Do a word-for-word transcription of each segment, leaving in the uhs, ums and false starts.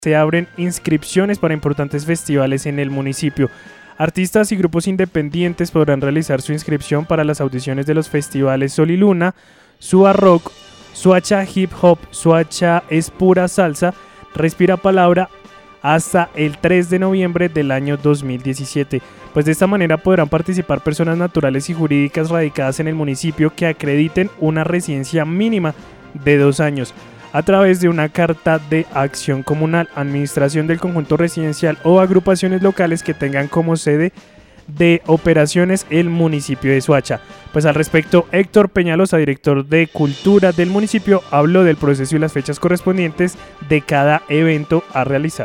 Se abren inscripciones para importantes festivales en el municipio. Artistas y grupos independientes podrán realizar su inscripción para las audiciones de los festivales Sol y Luna, Sua Rock, Soacha Hip Hop, Soacha Es Pura Salsa, Respira Palabra, hasta el tres de noviembre del año dos mil diecisiete. Pues de esta manera podrán participar personas naturales y jurídicas radicadas en el municipio que acrediten una residencia mínima de dos años. A través de una carta de acción comunal, administración del conjunto residencial o agrupaciones locales que tengan como sede de operaciones el municipio de Soacha. Pues al respecto, Héctor Peñalosa, director de Cultura del municipio, habló del proceso y las fechas correspondientes de cada evento a realizar.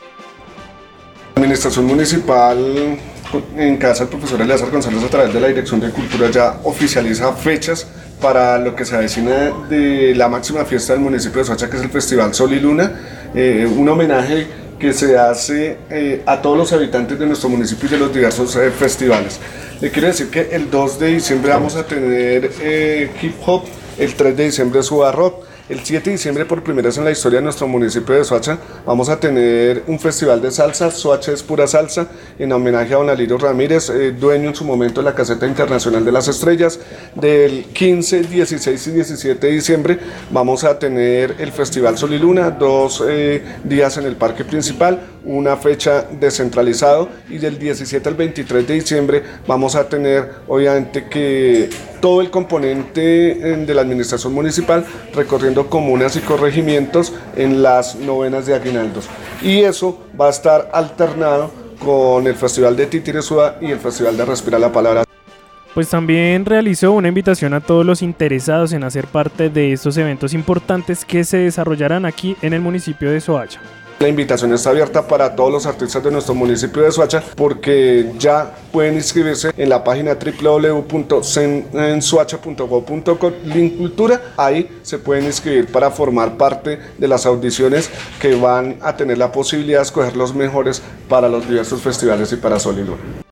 La administración municipal, en casa del profesor Eleazar González, a través de la Dirección de Cultura, ya oficializa fechas para lo que se avecina de la máxima fiesta del municipio de Soacha, que es el Festival Sol y Luna, eh, un homenaje que se hace eh, a todos los habitantes de nuestro municipio y de los diversos eh, festivales. Le quiero decir que el dos de diciembre vamos a tener eh, hip hop, el tres de diciembre Sua Rock, el siete de diciembre, por primera vez en la historia de nuestro municipio de Soacha, vamos a tener un festival de salsa, Soacha Es Pura Salsa, en homenaje a don Alirio Ramírez, eh, dueño en su momento de la Caseta Internacional de las Estrellas. Del quince, dieciséis y diecisiete de diciembre vamos a tener el Festival Sol y Luna, dos eh, días en el parque principal, una fecha descentralizado, y del diecisiete al veintitrés de diciembre vamos a tener, obviamente, que todo el componente de la administración municipal recorriendo comunas y corregimientos en las novenas de aguinaldos, y eso va a estar alternado con el Festival de Titiresúa y el Festival de Respira la Palabra. Pues también realizó una invitación a todos los interesados en hacer parte de estos eventos importantes que se desarrollarán aquí en el municipio de Soacha. La invitación está abierta para todos los artistas de nuestro municipio de Soacha, porque ya pueden inscribirse en la página doble u doble u doble u punto soacha punto gob punto co, link cultura. Ahí se pueden inscribir para formar parte de las audiciones que van a tener la posibilidad de escoger los mejores para los diversos festivales y para Sol y Luna.